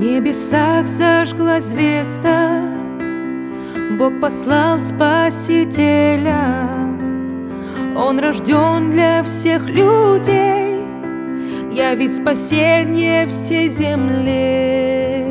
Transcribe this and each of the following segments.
небесах зажглась звезда, Бог послал Спасителя. Он рожден для всех людей, явит спасение всей земле.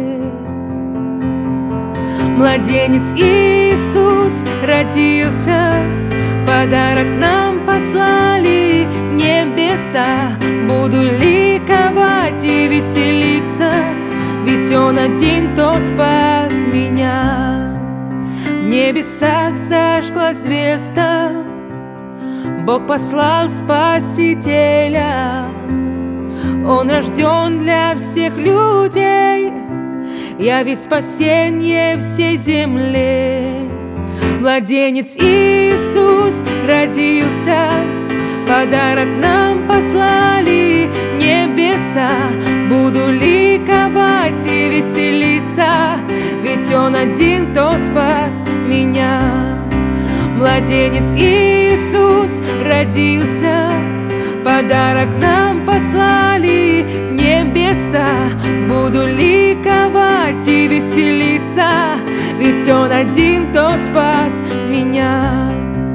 Младенец Иисус родился, подарок нам послали небеса. Буду ликовать и веселиться, ведь Он один, кто спас меня. В небесах зажглась звезда, Бог послал Спасителя. Он рожден для всех людей, явит спасение всей земле. Младенец Иисус родился, подарок нам послали небеса. Буду ликовать и веселиться, ведь Он один, кто спас меня. Младенец Иисус родился, подарок нам послали небеса. Буду ликовать и веселиться, ведь Он один, кто спас меня.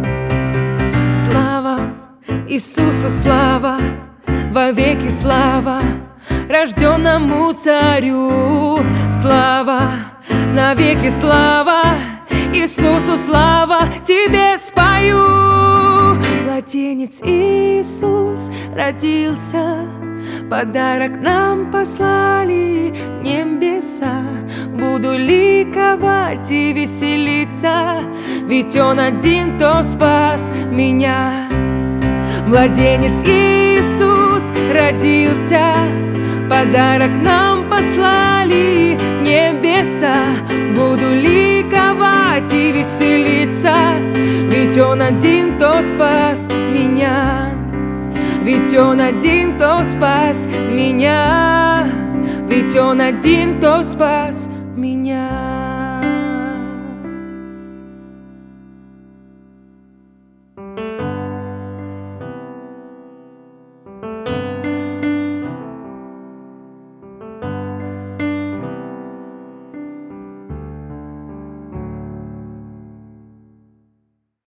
Слава Иисусу, слава, вовеки слава, рожденному царю. Слава, навеки слава, Иисусу слава, Тебе спою. Младенец Иисус родился, подарок нам послали небеса. Буду ликовать и веселиться, ведь Он один, кто спас меня. Младенец Иисус родился, подарок нам послали небеса. Буду ликовать и веселиться, ведь Он один, кто спас меня. Ведь Он один, кто спас меня. Ведь Он один, кто спас меня.